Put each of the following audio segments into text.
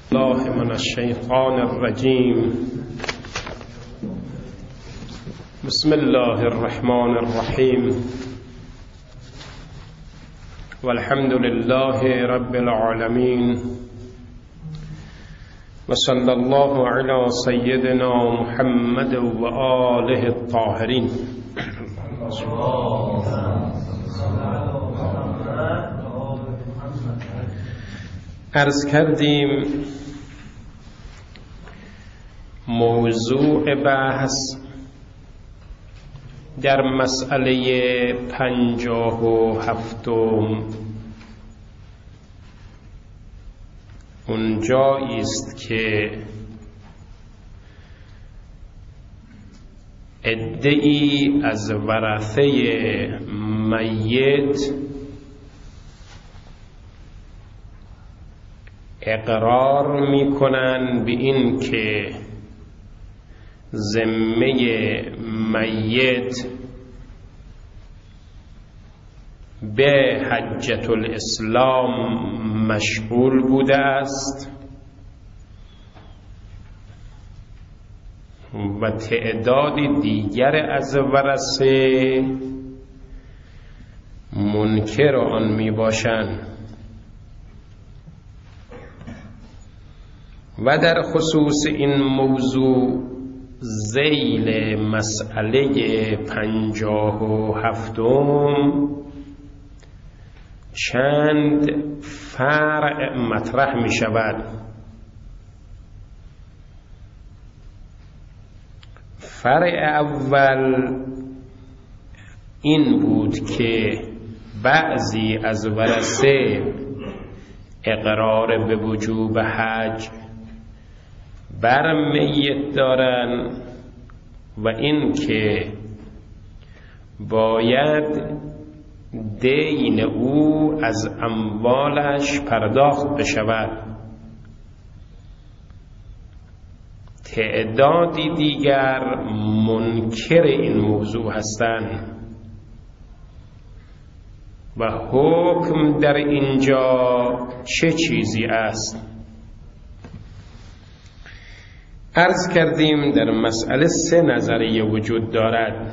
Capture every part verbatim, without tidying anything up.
الله من الشیطان الرجیم. بسم الله الرحمن الرحیم والحمد لله رب العالمین و صلی الله علی سیدنا محمد و آله الطاهرین. عرض کردیم موضوع بحث در مسئله پنجاه و هفتم اونجایی است که عده‌ای از ورثه میت اقرار میکنن به این که ذمه میت به حجة الاسلام مشغول بوده است و تعداد دیگر از ورثه منکر آن می باشند و در خصوص این موضوع ذیل مسئله پنجاه و هفتم چند فرع مطرح می شود. فرع اول این بود که بعضی از ورثه اقرار به وجوب حج بر میت دارن و این که باید دین او از اموالش پرداخت بشود. تعدادی دیگر منکر این موضوع هستند و حکم در اینجا چه چیزی است؟ عرض کردیم در مسئله سه نظریه وجود دارد.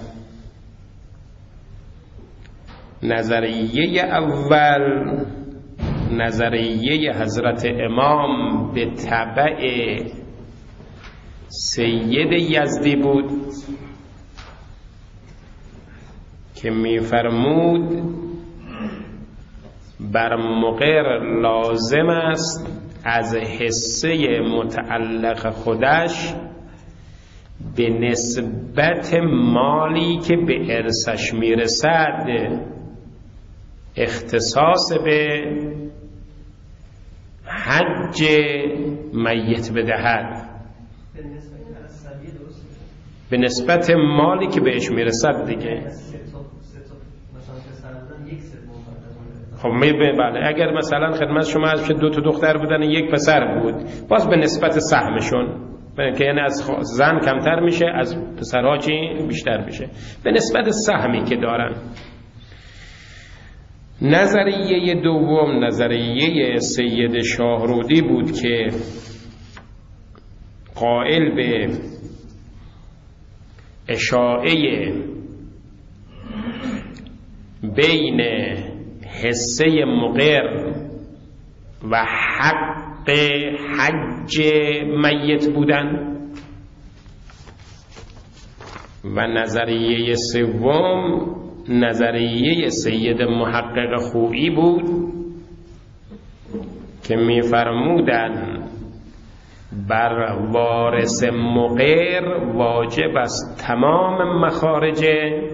نظریه اول نظریه حضرت امام به تبع سید یزدی بود که می‌فرمود بر مقر لازم است از حصه متعلق خودش به نسبت مالی که به ارثش میرسد اختصاص به حج میت بدهد، به نسبت مالی که بهش میرسد دیگه. خب بله، اگر مثلا خدمت شما از دو تا دختر بودن یک پسر بود، باز به نسبت سهمشون، که یعنی از زن کمتر میشه از پسرها چی بیشتر میشه، به نسبت سهمی که دارن. نظریه دوم نظریه سید شاهرودی بود که قائل به اشاعه بین حصه مقر و حق حج میت بودن. و نظریه سوم نظریه سید محقق خویی بود که می‌فرمودند بر وارث مقر واجب است تمام مخارج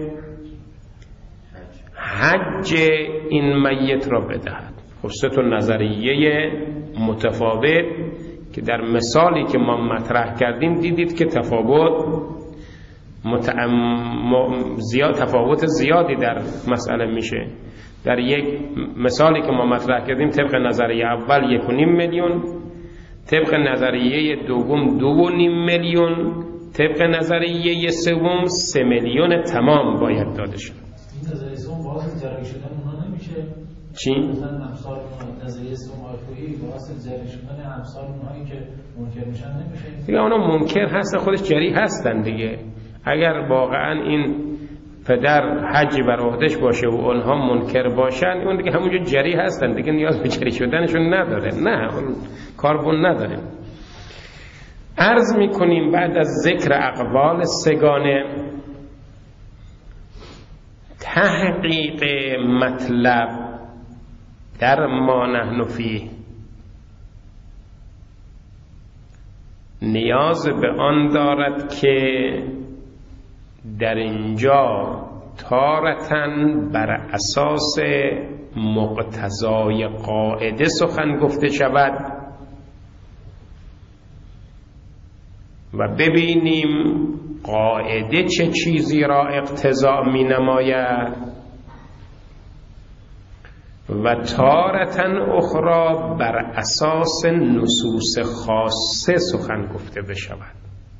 حج این میت را بدهد. خب سه تا نظریه متفاوت که در مثالی که ما مطرح کردیم دیدید که تفاوت متعم... زیاد تفاوت زیادی در مسئله میشه. در یک مثالی که ما مطرح کردیم طبق نظریه اول یک و نیم میلیون، طبق نظریه دوم دو و نیم میلیون، طبق نظریه سوم سه میلیون تمام باید داده شد. این نظریه سوم باز جاری شدن اونها نمیشه؟ چی؟ مثلا امثال نظریه سومالپویی واسه جری شدن امثال اونهایی که منکر میشن نمیشه دیگه. اونا منکر هستن، خودش جری هستن دیگه. اگر واقعا این پدر حج بر عهده‌اش باشه و اونها منکر باشن، اون دیگه همونجا جری هستن دیگه، نیاز به جری شدنشون نداره. نه، اون کاربون نداره. عرض میکنیم بعد از ذکر اقوال سگانه، تحقیق مطلب در ما نحن فیه نیاز به آن دارد که در اینجا تارتن بر اساس مقتضای قاعده سخن گفته شود و ببینیم قاعده چه چیزی را اقتضا می نماید و تارتن اخرى بر اساس نصوص خاصه سخن گفته بشود.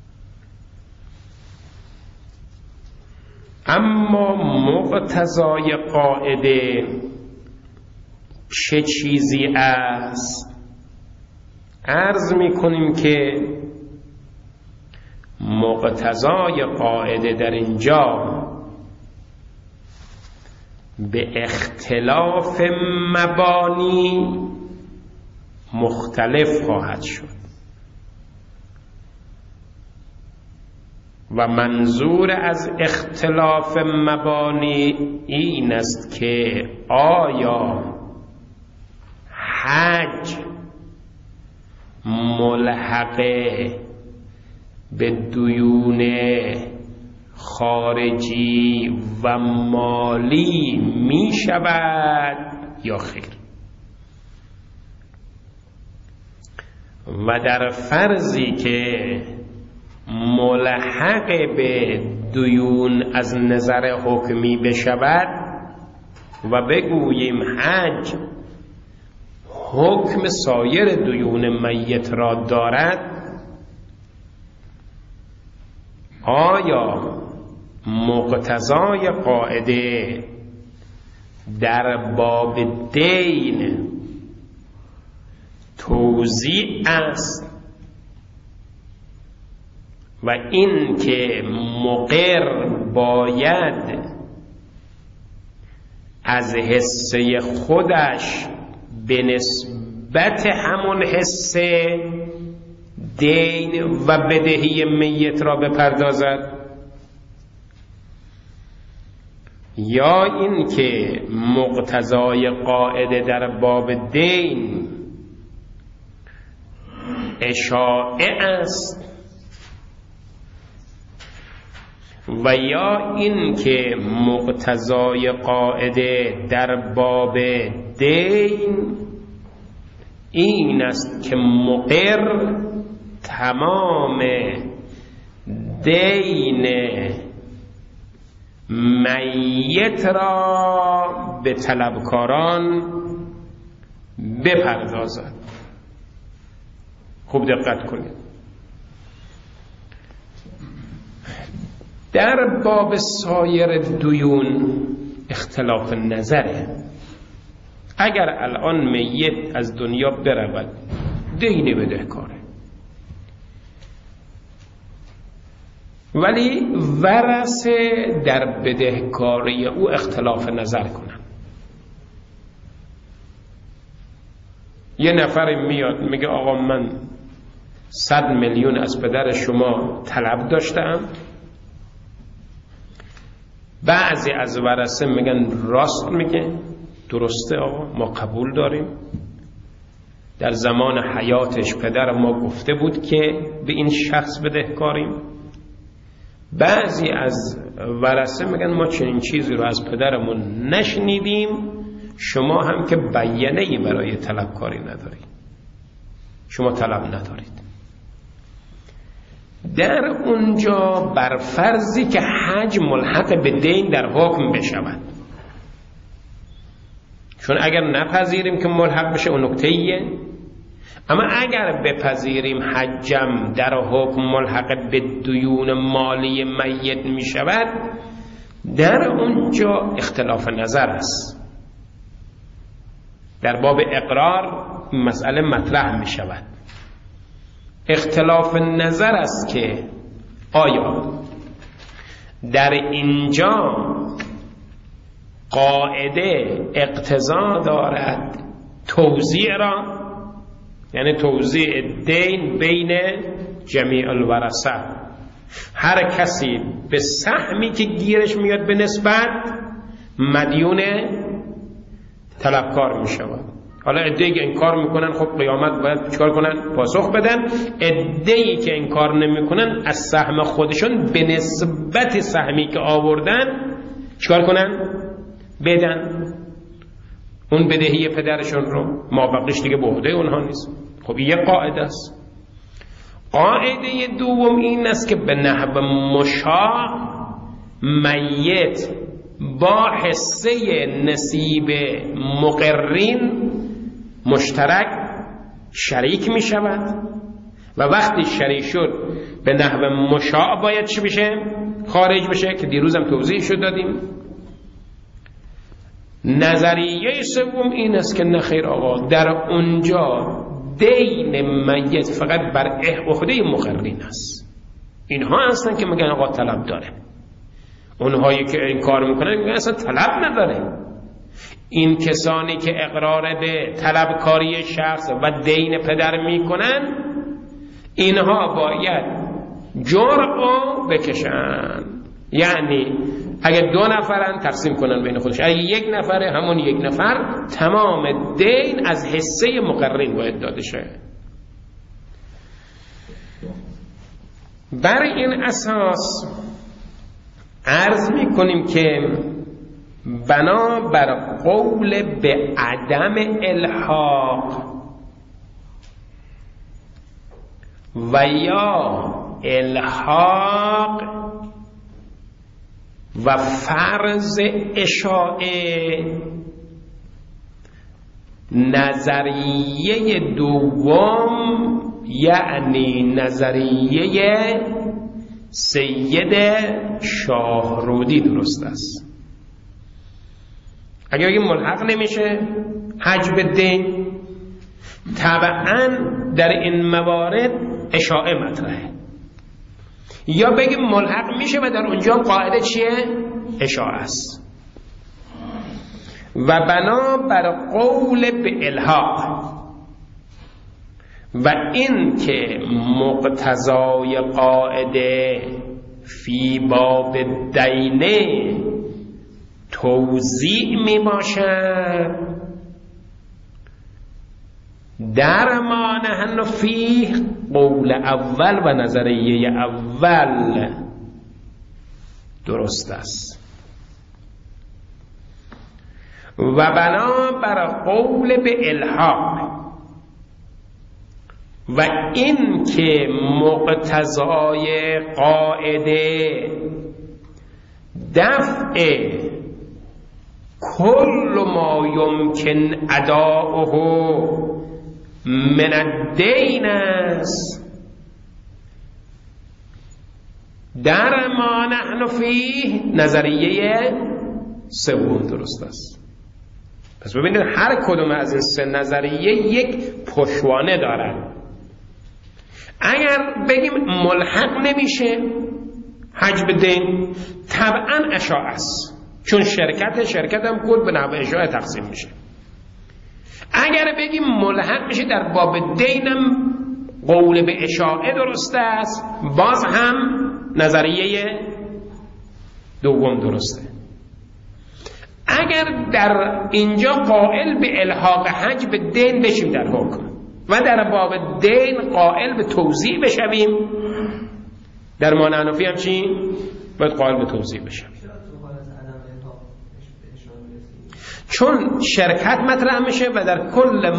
اما مقتضای قاعده چه چیزی است؟ عرض می کنیم که مقتضای قاعده در اینجا به اختلاف مبانی مختلف خواهد شد و منظور از اختلاف مبانی این است که آیا حج ملحقه به دیون خارجی و مالی می شود یا خیر؟ و در فرضی که ملحق به دیون از نظر حکمی بشود و بگوییم حج حکم سایر دیون میت را دارد، آیا مقتضای قاعده در باب دین توزیع است و این که مقر باید از حصه خودش به نسبت همون حصه دین و بدهی میت را بپردازد، یا این که مقتضای قاعده در باب دین اشاعه است و یا این که مقتضای قاعده در باب دین این است که مقر تمام دین میت را به طلبکاران بپردازد. خوب دقت کنید. در باب سایر دیون اختلاف نظره. اگر الان میت از دنیا برود، دین بدهکاره، ولی ورثه در بدهکاری او اختلاف نظر کنن. یه نفر میاد میگه آقا من صد میلیون از پدر شما طلب داشتم، بعضی از ورثه میگن راست میگه، درسته آقا ما قبول داریم، در زمان حیاتش پدر ما گفته بود که به این شخص بدهکاریم. بعضی از ورثه میگن ما چنین چیزی رو از پدرمون نشنیدیم، شما هم که بیانه‌ای برای طلبکاری ندارید، شما طلب ندارید. در اونجا بر فرضی که حج ملحق به دین در حکم بشود، چون اگر نپذیریم که ملحق بشه اون نکته ایه، اما اگر بپذیریم حجم در حکم ملحق به دیون مالی میت می شود، در اونجا اختلاف نظر است. در باب اقرار مسئله مطرح می شود. اختلاف نظر است که آیا در اینجا قاعده اقتضا دارد توزیع را، یعنی توزیع دین بین جمیع الورثه، هر کسی به سهمی که گیرش میاد به نسبت مدیون طلبکار می شود. حالا عده‌ای که انکار میکنن خب قیامت باید چیکار کنن؟ پاسخ بدن. عده‌ای که انکار نمیکنن از سهم خودشون به نسبت سهمی که آوردن چیکار کنن؟ بدن اون بدهی پدرشون رو، ما بقیش دیگه به عهده اونها نیست. خب این یک قاعده است. قاعده دوم این است که به نحو مشاع میت با حصه نصیب مقرین مشترک شریک می شود و وقتی شریک شد به نحو مشاع باید چی بشه؟ خارج بشه که دیروزم توضیح شد دادیم. نظریه سوم این است که نخیر آقا، در اونجا دین میت فقط بر عهده مقرین است. اینها هستن که میگن آقا طلب داره، اونهایی که این کار میکنن میگن اصلا طلب نداره. این کسانی که اقرار به طلبکاری شخص و دین پدر میکنن اینها باید جرعو بکشن، یعنی اگه دو نفرن تقسیم کنن بین خودش، اگه یک نفره همون یک نفر تمام دین از حصه مقررین باید داده شه. بر این اساس عرض می کنیم که بنا بر قول به عدم الحاق و یا الحاق و فرض اشاعه، نظریه دوم یعنی نظریه سید شاهرودی درست است. اگر بگیم ملحق نمیشه حجب دین، طبعا در این موارد اشاعه مطرحه، یا بگیم ملحق میشه و در اونجا قاعده چیه؟ اشاعه است. و بنا بر قول به الحاق و این که مقتضای قاعده فی باب دینه توزیع می باشد، در ما نحن فیه قول اول و نظریه اول درست است. و بنا بر قول به الحاق و این که مقتضای قاعده دفع کل ما یمکن اداؤه من الدین است، در ما نحن فیه نظریه سوم درست است. پس ببینید هر کدوم از این سه نظریه یک پشوانه دارن. اگر بگیم ملحق نمیشه حجب دین، طبعا اشاعه است، چون شرکت شرکت هم کل به نحو اشاعه تقسیم میشه. اگر بگیم ملحق میشه در باب دینم قول به اشاعه درست است، باز هم نظریه دوم درسته. اگر در اینجا قائل به الحاق حجب دین بشیم در حکم و در باب دین قائل به توزیع بشویم، در مانعنافی هم چی؟ باید قائل به توزیع بشویم، چون شرکت مطرح میشه و در کل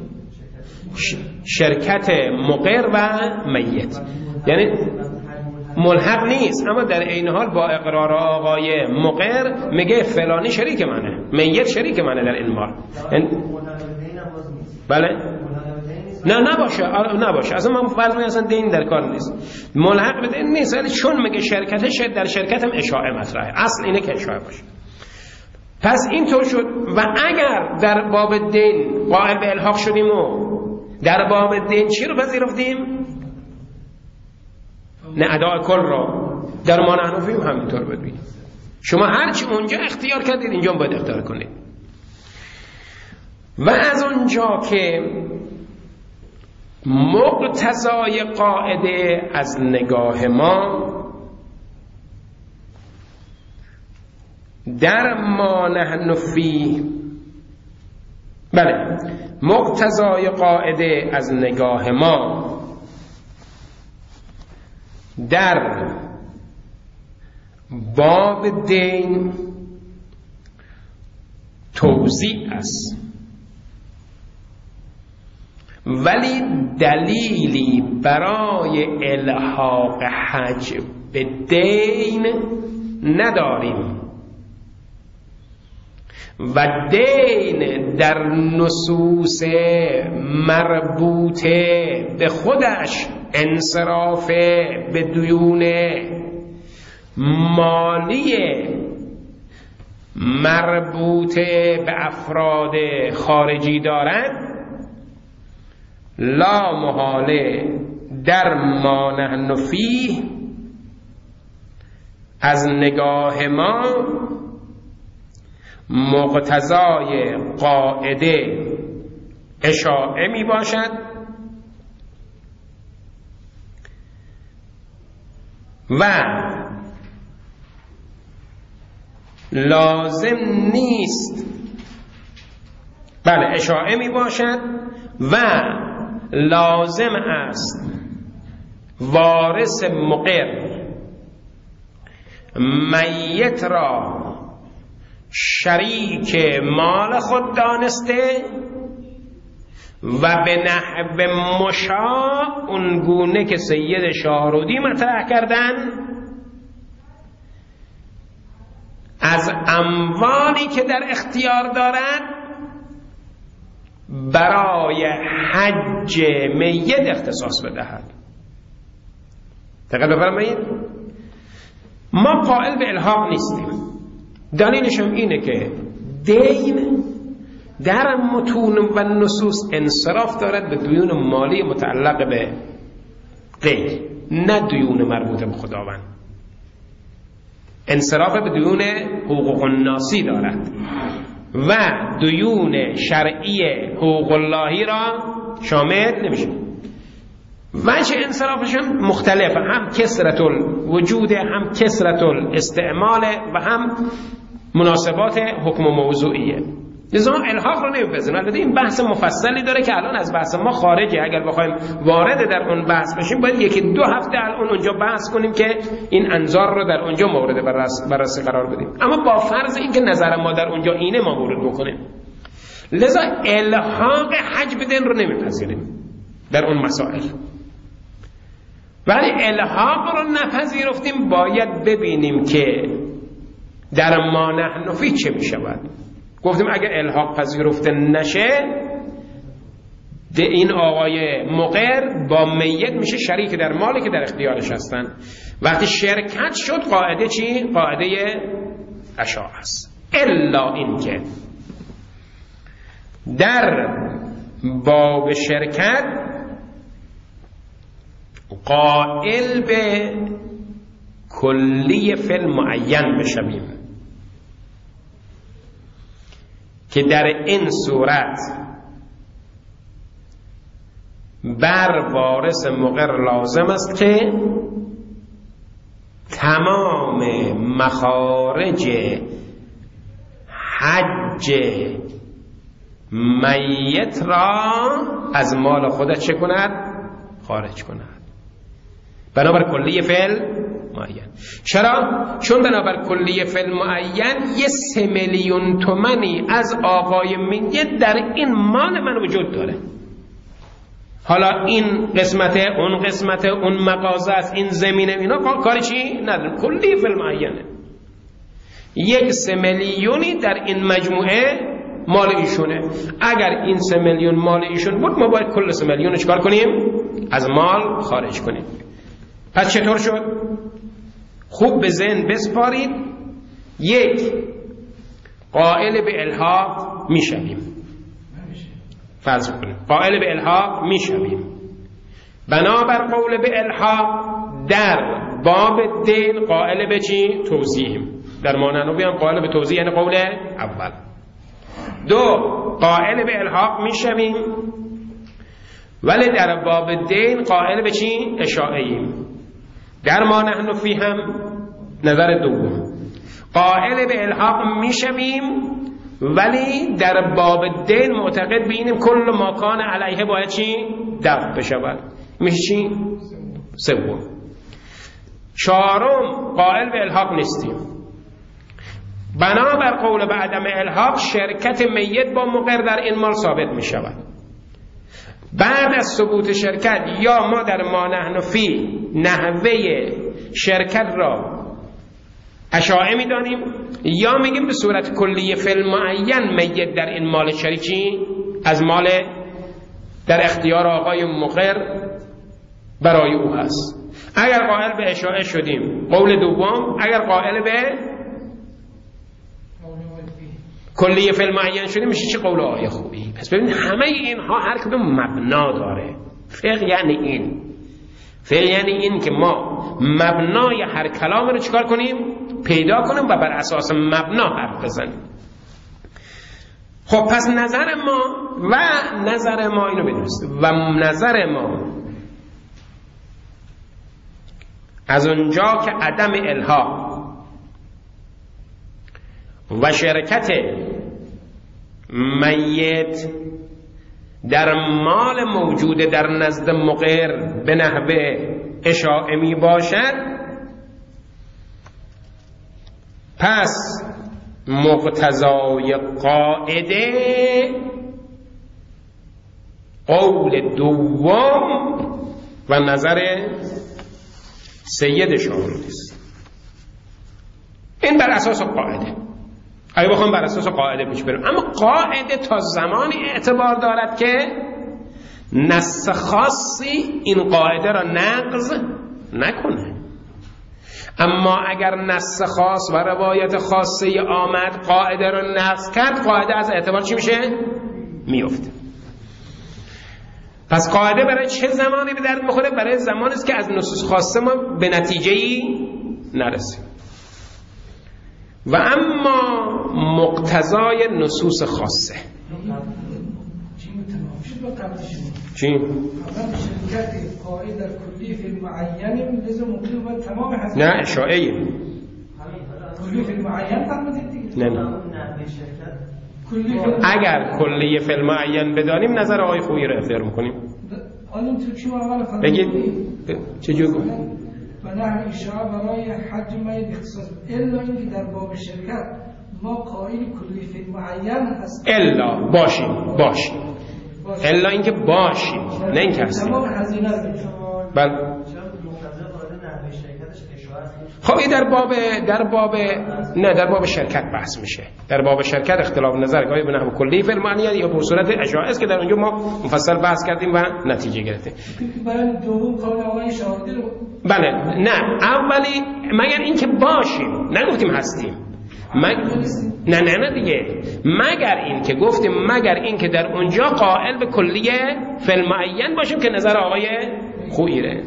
شرکت مقر و میت، یعنی ملحق نیست اما در این حال با اقرار آقای مقر میگه فلانی شریک منه، میت شریک منه در این مال. بله نه نباشه نباشه اصلا ما فرض می اصلا دین در کار نیست، ملحق به دین نیست، ولی چون میگه شرکتش در شرکت هم اشاعه مطرحه، اصل اینه که اشاعه باشه. پس اینطور شد. و اگر در باب دین قائل به الحاق شدیم و در باب دین چی رو پذیرفتیم؟ نه اداء کل را. در ما حنفی هم همینطور ببینیم، شما هرچی اونجا اختیار کردید اینجا باید اختیار کنید. و از اونجا که مقتضای قاعده از نگاه ما در ما نحن فی، بله مقتضای قاعده از نگاه ما در باب دین توزیع است، ولی دلیلی برای الحاق حج به دین نداریم و دین در نصوص مربوطه به خودش انصراف به دیون مالی مربوطه به افراد خارجی دارد، لا محاله در ما نحن فیه از نگاه ما مقتضای قاعده اشاعه می باشد و لازم نیست، بله اشاعه می باشد و لازم است وارث مقر میت را شریک مال خود دانسته و به نحو مشاع اونگونه که سید شاهرودی مطرح کردن از اموالی که در اختیار دارد برای حج میت اختصاص بدهد. دقیق بفرمایید، ما قائل به الحاق نیستیم. دلیلش هم اینه که دین در متون و نصوص انصراف دارد به دیون مالی متعلق به غیر، نه دیون مربوط به خداوند. انصراف به دیون حقوق الناسی دارد و دیون شرعی حقوق اللهی را شامل نمیشه. وجه انصرافشون مختلفه، هم کثرت الوجود، هم کثرت الاستعمال و هم مناسبات حکم موضوعیه. لذا الحاق رو نمیپذیریم. البته این بحث مفصلی داره که الان از بحث ما خارجه. اگر بخوایم وارد در اون بحث بشیم باید یکی دو هفته الان اونجا بحث کنیم که این انظار رو در اونجا مورد بررسی قرار بدیم. اما با فرض اینکه نظر ما در اونجا اینه ما ورود بکنیم، لذا الحاق حج بدین رو نمیپذیریم در اون مسائل. ولی الحاق رو نپذیرفتیم، باید ببینیم که در ما نحن فی چه می شود. گفتیم اگر الحاق پذیرفته نشه، ده این آقای مقر با میت میشه شریک در مالی که در اختیارش هستن. وقتی شرکت شد قاعده چی؟ قاعده اشاعه است. الا این که در باب شرکت قائل به کلی فعل معین بشویم که در این صورت بر وارث مقر لازم است که تمام مخارج حج میت را از مال خودش چه کند؟ خارج کند. بنابر کلیه فعل معین. چرا؟ چون بنابر کلیه فعل معین یه سه میلیون تومنی از آقای میت در این مال من وجود داره. حالا این قسمت، اون قسمت، اون مغازه است، این زمینه، اینا کاری چی؟ ندارم. کلیه فعل معینه. یک سه میلیونی در این مجموعه مال ایشونه. اگر این سه میلیون مال ایشون بود، ما باید کل سه میلیون چکار کنیم؟ از مال خارج کنیم. پس چطور شد؟ خوب به ذهن بسپارید. یک، قائل به الحاق میشویم. فرض کنیم قائل به الحاق میشویم. بنابر قول به الحاق در باب دین قائل به چی؟ توضیح. در مانعنوی هم قائل به توضیح یعنی قول اول. دو، قائل به الحاق میشویم ولی در باب دین قائل به چی؟ اشاعه ایم. در ما نحن فی هم نظر دوم قائل به الحاق میشویم ولی در باب دین معتقد بینیم کل ما کان علیه باید چی؟ دفع بشود. میشه چی؟ سوم. چهارم، قائل به الحاق نیستیم. بنابر قول به عدم الحاق شرکت میت با مقر در این مال ثابت می شود. بعد از ثبوت شرکت یا ما در ما نحن فی نحوه شرکت را اشاعه می دانیم یا میگیم به صورت کلیه فی المعین میت در این مال شریکی از مال در اختیار آقای مقر برای او هست. اگر قائل به اشاعه شدیم قول دوم، اگر قائل به کلیه فی المعین شدیم میشه چه قول آقای خوبی. پس ببینید همه اینها هر کدوم مبنا داره. فقه یعنی این، فقه یعنی این که ما مبنای هر کلام رو چکار کنیم؟ پیدا کنیم و بر اساس مبنا حرف بزنیم. خب پس نظر ما و نظر ما اینو بدونست و نظر ما از اونجا که عدم الحاق و شرکت میت در مال موجود در نزد مقر به نحوه اشاعه می باشد، پس مقتضای قاعده قول دوم و نظر سید شاهرودی است. این بر اساس قاعده. اگه بخوام بر اساس قاعده پیش بریم، اما قاعده تا زمانی اعتبار دارد که نص خاصی این قاعده را نقض نکنه. اما اگر نص خاص و روایت خاصی آمد قاعده را نقض کرد، قاعده از اعتبار چی میشه؟ میفته. پس قاعده برای چه زمانی به درد میخوره؟ برای زمانی است که از نصوص خاصه ما به نتیجه‌ای نرسیم. و اما مقتضای نصوص خاصه چی؟ نه اشاعه نه نه اگر کلیه فی المعین بدانیم نظر آقای خویی رو اختیار میکنیم. بگید چجور گفت؟ و نه اشاعه برای حج میت اختصاص الا اینکه در باب شرکت ما قائل کلی فی المعین هست. الا باشیم باشیم الا اینکه باشیم نه اینکه هستیم. تمام هزینه رو بله. خب این در باب در باب نه در باب شرکت بحث میشه. در باب شرکت اختلاف نظر آیا به نحو کلی فی المعین یا به صورت اشاعه است که در اونجا ما مفصل بحث کردیم و نتیجه گرفتیم. بیان دوم قول آقای شاهرودی رو بله نه اولی مگر اینکه باشیم، نگفتیم هستیم. مگ... نه نه نه دیگه مگر این که گفتیم مگر این که در اونجا قائل به کلیه فی المعین باشیم که نظر آقای خوییه.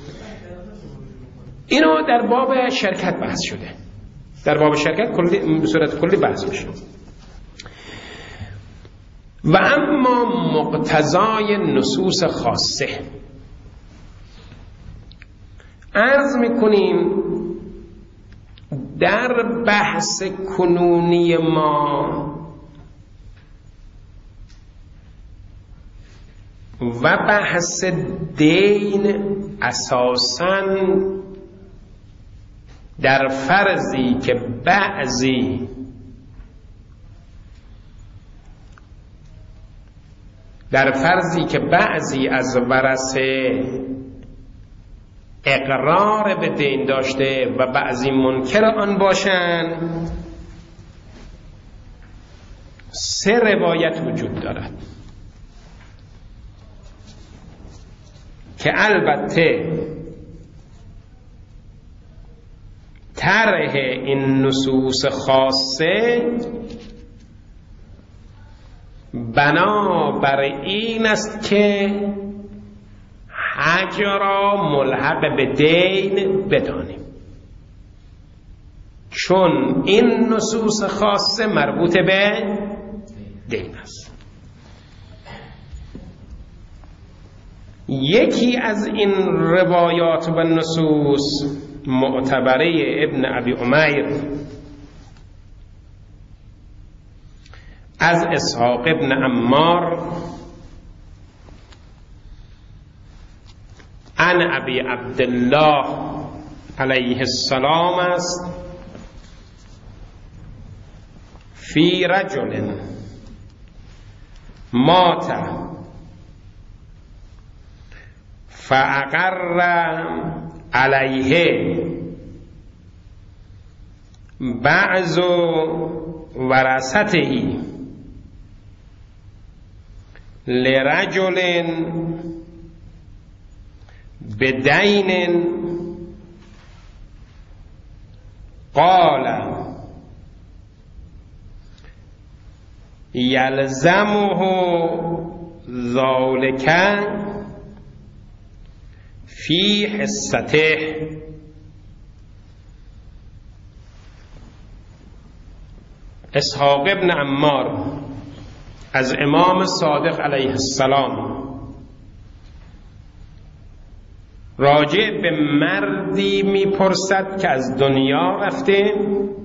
اینو در باب شرکت بحث شده. در باب شرکت کلی به صورت کلی بحث میشه. و اما مقتضای نصوص خاصه عرض میکنیم در بحث کنونی ما و بحث دین اساساً در فرضی که بعضی در فرضی که بعضی از ورثه اقرار به دین داشته و بعضی منکر آن باشند، سه روایت وجود دارد که البته طرح این نصوص خاصه بنا بر این است که حج را ملحق به دین بدانیم، چون این نصوص خاصه مربوط به دین است. یکی از این روایات و نصوص معتبره ابن ابی عمیر از اسحاق ابن عمار عن ابی عبدالله علیه السلام است فی رجل مات فاقر علیه بعض ورثته لرجل بدین قال یلزمه ذلك فی حصته. اسحاق ابن عمار از امام صادق علیه السلام راجع به مردی میپرسد که از دنیا رفته،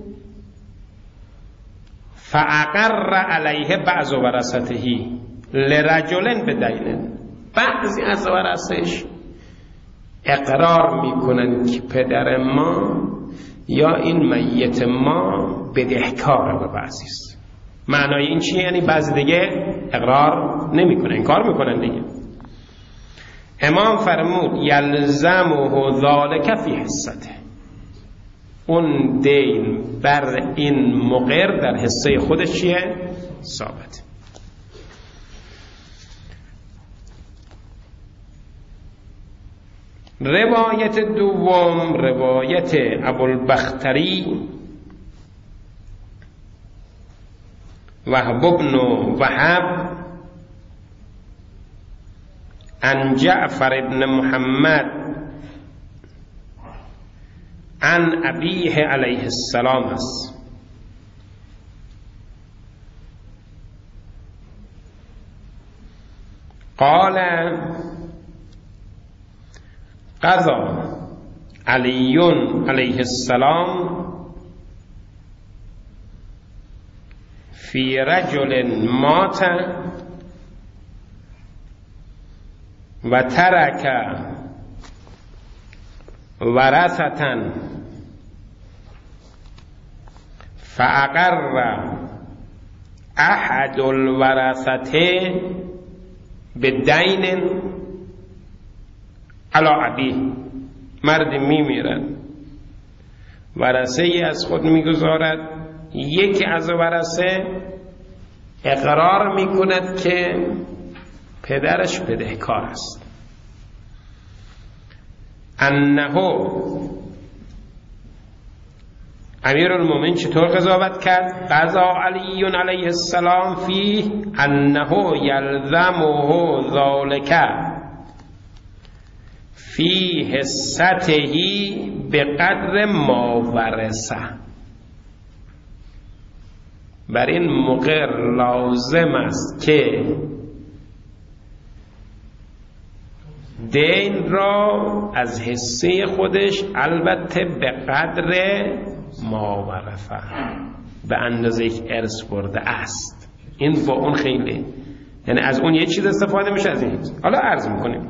فاقر علیه بعض ورثته لرجل بدین، بعضی از ورثش اقرار میکنن که پدر ما یا این میت ما بدهکار به بعضی است. معنای این چیه؟ یعنی بعضی دیگه اقرار نمیکنن، انکار میکنن دیگه. امام فرمود یلزمه ذلک فی حصته، اون دین بر این مقر در حصه خودش چیه؟ ثابت. روایت دوم روایت ابوالبختری وهب بن وهب عن جعفر بن محمد عن ابیه علیه السلام است. قال قضا علی علیه السلام فی رجل مات و ترک ورثة فاقر احد الورثة بدین علی ابیه. مرد میمیرد، ورثه ای از خود میگذارد، یکی از ورثه اقرار میکند که پدرش بدهکار است. انه امیرالمومنین چطور قضاوت کرد؟ قضا علی علیه السلام فی انه یلزمه ذلک فی حصته بقدر ما ورثه. بر این مقر لازم است که دین را از حصه خودش البته به قدر ما ورثه، به اندازه یک ارث برده است. این با اون خیلی، یعنی از اون یه چیز استفاده میشه، از این حالا عرض میکنیم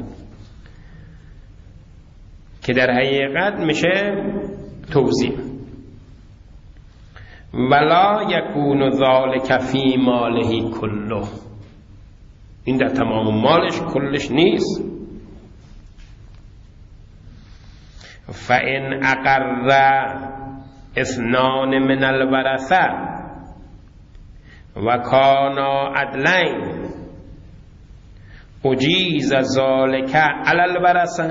که در حقیقت میشه توزیع. ولا یکون ذالک فی ماله کله، این در تمام مالش کلش نیست. فإن أقر اثنان من الورثة وكانا عدلين أجيز ذلك على الورثة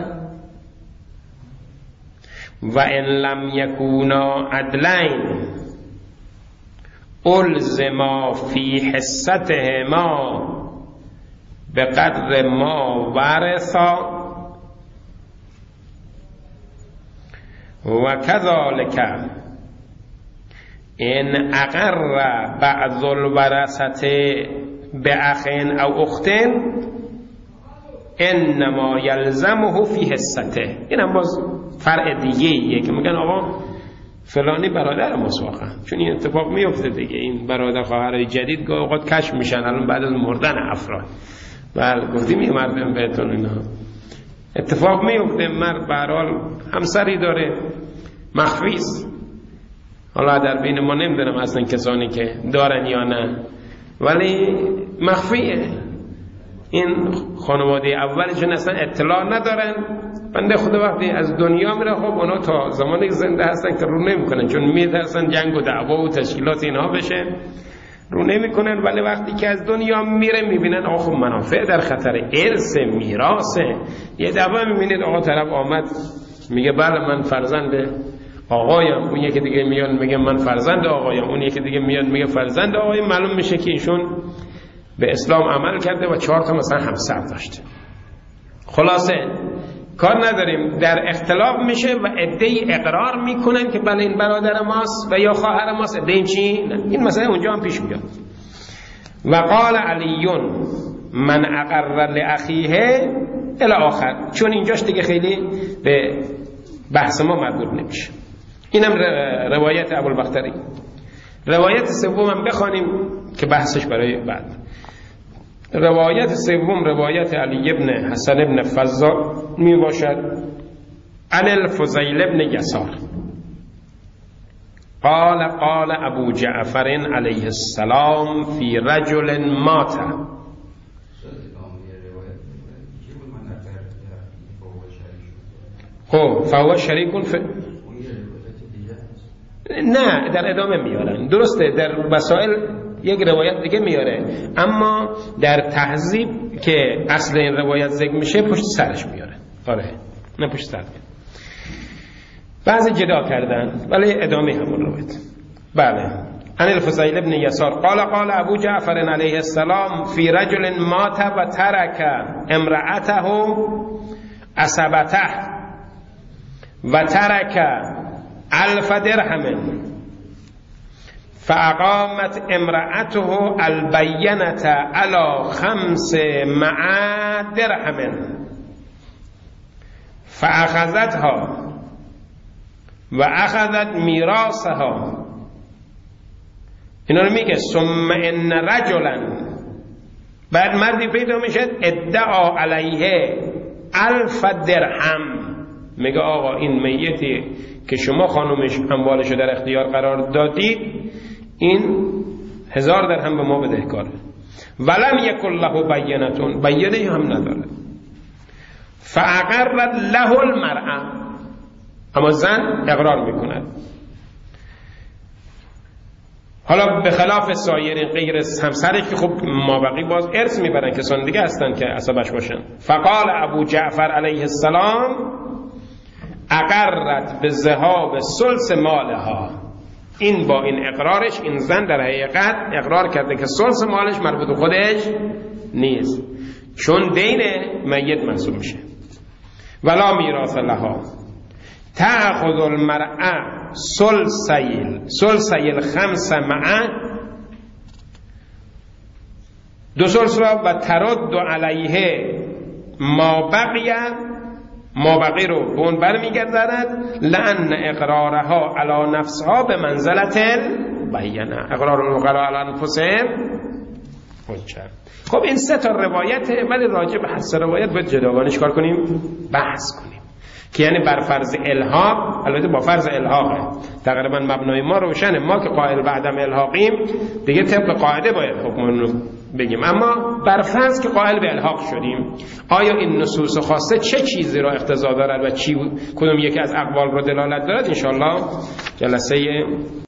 وإن لم يكونا عدلين الزما فی حصتهما به قدر ما ورثا و کذالک ان اقر بعض الورثه باخ او اخت انما یلزمه فی حصته. این هم باز فرع دیگه ایه که میگن آقا فلانی برادر ماست واقعا، چون این اتفاق میفته دیگه، این برادر خواهرای جدید گاه اوقات کشف میشن الان بعد از مردن افراد. بله گفتیم یه مردم بهتون اینا اتفاق میفته، مرد به هر حال همسری داره مخفیست، حالا در بین ما نمیدونم اصلا کسانی که دارن یا نه، ولی مخفیه. این خانواده اولشون اصلا اطلاع ندارن، بنده خدا وقتی از دنیا میره خب اونا تا زمانی زنده هستن که رو نمیکنن، چون میترسن جنگ و دعوا و تشکیلات اینها بشه، رو نمیکنن. ولی وقتی که از دنیا میره میبینن آقا خب منافع در خطر، ارث، میراث. یه دفعه میبینید آقا طرف آمد میگه بله من فرزند آقایم، اون یکی دیگه میاد میگه من فرزند آقایم، اون یکی دیگه میاد میگه فرزند آقایم. معلوم میشه که ایشون به اسلام عمل کرده و چهار تا مثلا همسر داشته. خلاصه کار نداریم، در اختلاف میشه و عده‌ای اقرار میکنن که بله این برادر ماست و یا خواهر ماست، عده‌ای چی؟ این مثلا اونجا هم پیش میاد. و قال علیون من اقر لاخیه الی آخر، چون اینجاش دیگه خیلی به بحث ما مربوط نمیشه. اینم روایت ابوالبختری. روایت سوم هم بخوانیم که بحثش برای بعد. روایت سوم روایت علی ابن حسن ابن فضا می باشد عن الفضیل ابن یسار قال قال ابو جعفر علیه السلام فی رجل مات. خب فهو شریکون ف... نه در ادامه میارن، درسته در مسائل یک روایت دیگه میاره، اما در تهذیب که اصل این روایت ذکر میشه پشت سرش میاره. آره نه پشت سر، بعضی جدا کردن ولی ادامه همون روایت. بله عن الفضیل ابن یسار قال قال ابو جعفر علیه السلام فی رجل مات و ترک امرأته عصبته و ترک الف درهم فاقامت امرأته البینة على خمس مع درهم فاخذتها و اخذت میراثها. اینا رو میگه ثم ان رجلا، بعد مردی پیدا میشه ادعا علیه الف درهم، میگه آقا این میتی که شما خانومش اموالشو در اختیار قرار دادید این هزار درهم به ما بدهکاره. ولم یکن له بینتون، بینه هم نداره. فاقرت له المرأه، اما زن اقرار میکند. حالا به خلاف سایر غیر همسرش که خب مابقی باز ارث میبرن، کسان دیگه هستن که عصبش باشن. فقال ابو جعفر علیه السلام اقرت به ذهاب ثلث مالها. این با این اقرارش این زن در حقیقت اقرار کرده که ثلث مالش مربوط به خودش نیست، چون دین میت محسوب میشه. ولا میراث لها تأخذ المرأة ثلثیل ثلثیل خمس معه، دو ثلث را و ترد علیه ما بقی، ما بقی رو به اون برمیگرداند. لأن اقرارها علی نفسها به منزلت بینه، اقرار الوکلا علی انفسهم حجه. خب این سه تا روایته، ولی راجع به هر سه روایت باید جداگانه کار کنیم، بحث کنیم که یعنی بر فرض الحاق، البته با فرض الحاقه تقریبا مبنای ما روشنه، ما که قائل بعدم الحاقیم دیگه طبق قاعده باید حکمون رو بگیم، اما بر فرض که قائل به الحاق شدیم، آیا این نصوص خاصه چه چیزی را اقتضا دارد و چی کدوم یکی از اقوال را دلالت دارد؟ انشاءالله جلسه